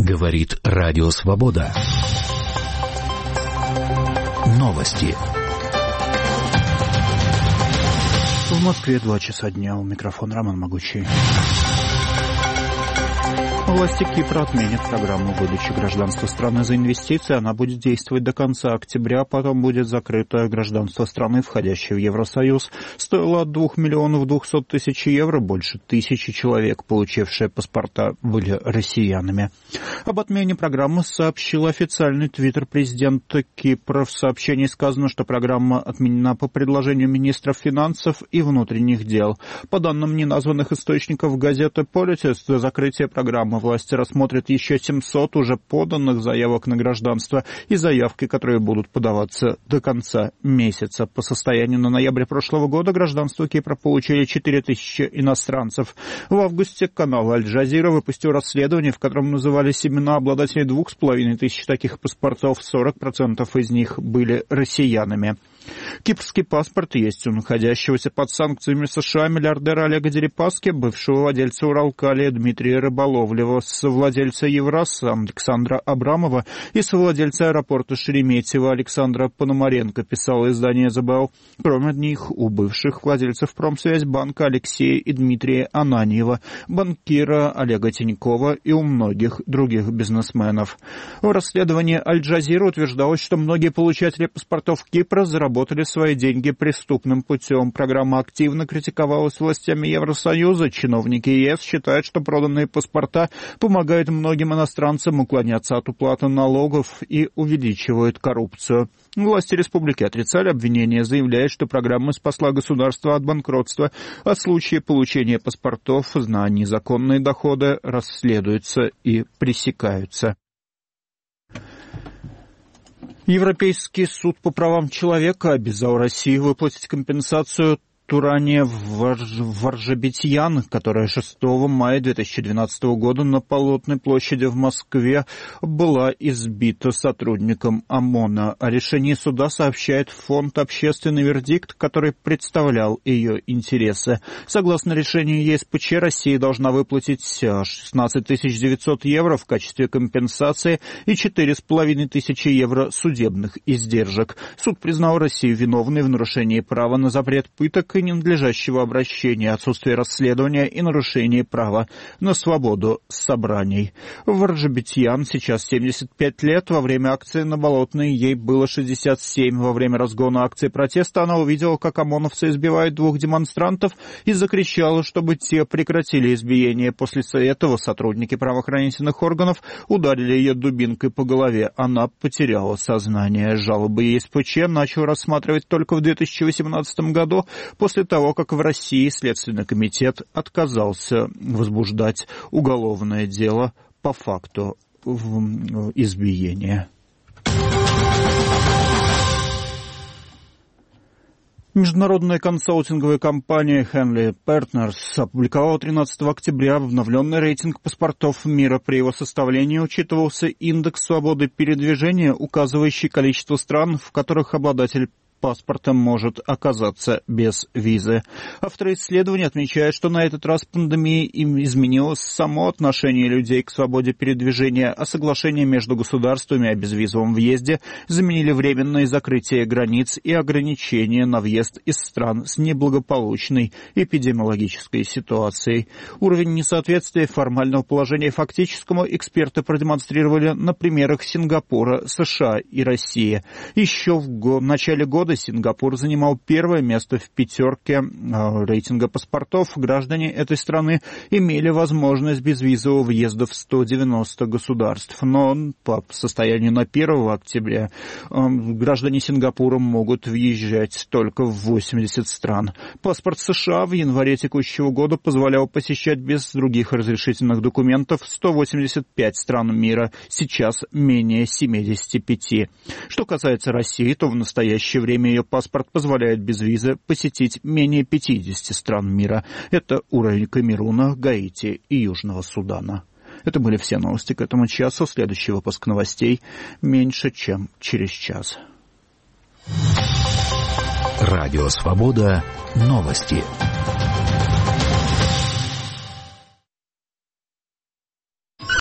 Говорит Радио Свобода. Новости. В Москве 2 часа дня. У микрофона Роман Могучий. Власти Кипра отменят программу выдачи гражданства страны за инвестиции. Она будет действовать до конца октября, потом будет закрыто гражданство страны, входящей в Евросоюз. Стоило от 2 миллионов 200 тысяч евро. Больше 1000 человек, получившие паспорта, были россиянами. Об отмене программы сообщил официальный твиттер президента Кипра. В сообщении сказано, что программа отменена по предложению министров финансов и внутренних дел. По данным неназванных источников газеты Politics, до закрытия программы власти рассмотрят еще 700 уже поданных заявок на гражданство и заявки, которые будут подаваться до конца месяца. По состоянию на ноябрь прошлого года гражданство Кипра получили 4000 иностранцев. В августе канал Аль-Джазира выпустил расследование, в котором назывались имена обладателей 2500 таких паспортов. 40% из них были россиянами. Кипрский паспорт есть у находящегося под санкциями США миллиардера Олега Дерипаски, бывшего владельца Уралкалия Дмитрия Рыболовлева, совладельца Евраса Александра Абрамова и совладельца аэропорта Шереметьево Александра Пономаренко, писало издание ЗБЛ. Кроме них, у бывших владельцев Промсвязьбанка Алексея и Дмитрия Ананьева, банкира Олега Тинькова и у многих других бизнесменов. В расследовании Аль-Джазира утверждалось, что многие получатели паспортов Кипра заработали свои деньги преступным путем. Программа активно критиковалась властями Евросоюза. Чиновники ЕС считают, что проданные паспорта помогают многим иностранцам уклоняться от уплаты налогов и увеличивают коррупцию. Власти республики отрицали обвинения, заявляя, что программа спасла государство от банкротства, а случаи получения паспортов на незаконные доходы расследуются и пресекаются. Европейский суд по правам человека обязал Россию выплатить компенсацию Туране Варжабетьян, которая 6 мая 2012 года на Болотной площади в Москве была избита сотрудником ОМОНа. О решении суда сообщает фонд «Общественный вердикт», который представлял ее интересы. Согласно решению ЕСПЧ, Россия должна выплатить 16 900 евро в качестве компенсации и 4500 евро судебных издержек. Суд признал Россию виновной в нарушении права на запрет пыток и ненадлежащего обращения, отсутствие расследования и нарушение права на свободу собраний. Варжабетьян сейчас 75 лет. Во время акции на Болотной ей было 67. Во время разгона акции протеста она увидела, как ОМОНовцы избивают 2 демонстрантов и закричала, чтобы те прекратили избиение. После этого сотрудники правоохранительных органов ударили ее дубинкой по голове. Она потеряла сознание. Жалобы ЕСПЧ начал рассматривать только в 2018 году, после того, как в России Следственный комитет отказался возбуждать уголовное дело по факту избиения. Международная консалтинговая компания Henley Partners опубликовала 13 октября обновленный рейтинг паспортов мира. При его составлении учитывался индекс свободы передвижения, указывающий количество стран, в которых обладатель паспорта может оказаться без визы. Авторы исследования отмечают, что на этот раз пандемия им изменила само отношение людей к свободе передвижения, а соглашения между государствами о безвизовом въезде заменили временное закрытие границ и ограничения на въезд из стран с неблагополучной эпидемиологической ситуацией. Уровень несоответствия формального положения фактическому эксперты продемонстрировали на примерах Сингапура, США и России. Еще в начале года Сингапур занимал первое место в пятерке рейтинга паспортов. Граждане этой страны имели возможность безвизового въезда в 190 государств. Но по состоянию на 1 октября граждане Сингапура могут въезжать только в 80 стран. Паспорт США в январе текущего года позволял посещать без других разрешительных документов 185 стран мира, сейчас менее 75. Что касается России, то в настоящее время ее паспорт позволяет без визы посетить менее 50 стран мира. Это уровень Камеруна, Гаити и Южного Судана. Это были все новости к этому часу. Следующий выпуск новостей меньше, чем через час. Радио Свобода. Новости.